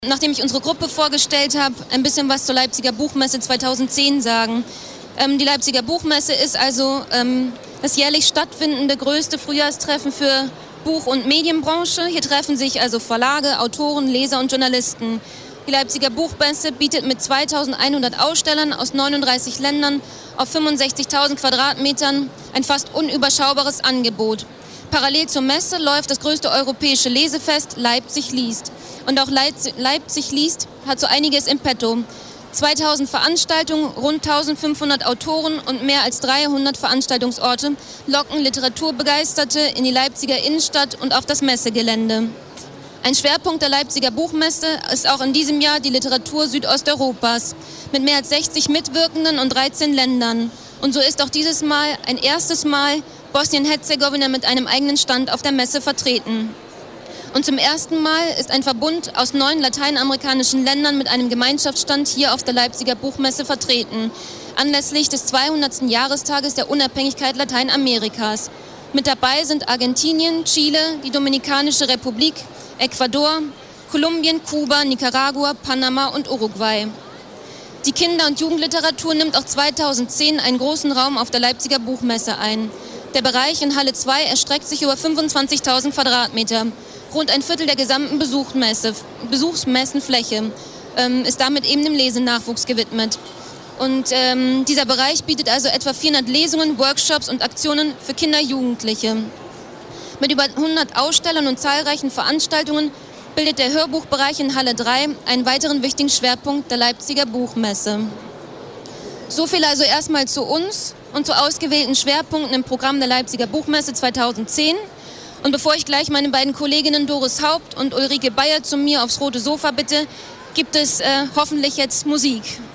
Nachdem ich unsere Gruppe vorgestellt habe, ein bisschen was zur Leipziger Buchmesse 2010 sagen. Die Leipziger Buchmesse ist also das jährlich stattfindende größte Frühjahrstreffen für Buch- und Medienbranche. Hier treffen sich also Verlage, Autoren, Leser und Journalisten. Die Leipziger Buchmesse bietet mit 2100 Ausstellern aus 39 Ländern auf 65.000 Quadratmetern ein fast unüberschaubares Angebot. Parallel zur Messe läuft das größte europäische Lesefest Leipzig liest. Und auch Leipzig liest hat so einiges im Petto. 2000 Veranstaltungen, rund 1500 Autoren und mehr als 300 Veranstaltungsorte locken Literaturbegeisterte in die Leipziger Innenstadt und auf das Messegelände. Ein Schwerpunkt der Leipziger Buchmesse ist auch in diesem Jahr die Literatur Südosteuropas mit mehr als 60 Mitwirkenden und 13 Ländern. Und so ist auch dieses Mal ein erstes Mal Bosnien-Herzegowina mit einem eigenen Stand auf der Messe vertreten. Und zum ersten Mal ist ein Verbund aus 9 lateinamerikanischen Ländern mit einem Gemeinschaftsstand hier auf der Leipziger Buchmesse vertreten, anlässlich des 200. Jahrestages der Unabhängigkeit Lateinamerikas. Mit dabei sind Argentinien, Chile, die Dominikanische Republik, Ecuador, Kolumbien, Kuba, Nicaragua, Panama und Uruguay. Die Kinder- und Jugendliteratur nimmt auch 2010 einen großen Raum auf der Leipziger Buchmesse ein. Der Bereich in Halle 2 erstreckt sich über 25.000 Quadratmeter. Rund ein Viertel der gesamten Besuchsmessenfläche ist damit eben dem Lesenachwuchs gewidmet. Und dieser Bereich bietet also etwa 400 Lesungen, Workshops und Aktionen für Kinder und Jugendliche. Mit über 100 Ausstellern und zahlreichen Veranstaltungen bildet der Hörbuchbereich in Halle 3 einen weiteren wichtigen Schwerpunkt der Leipziger Buchmesse. So viel also erstmal zu uns und zu ausgewählten Schwerpunkten im Programm der Leipziger Buchmesse 2010. Und bevor ich gleich meine beiden Kolleginnen Doris Haupt und Ulrike Bayer zu mir aufs rote Sofa bitte, gibt es hoffentlich jetzt Musik.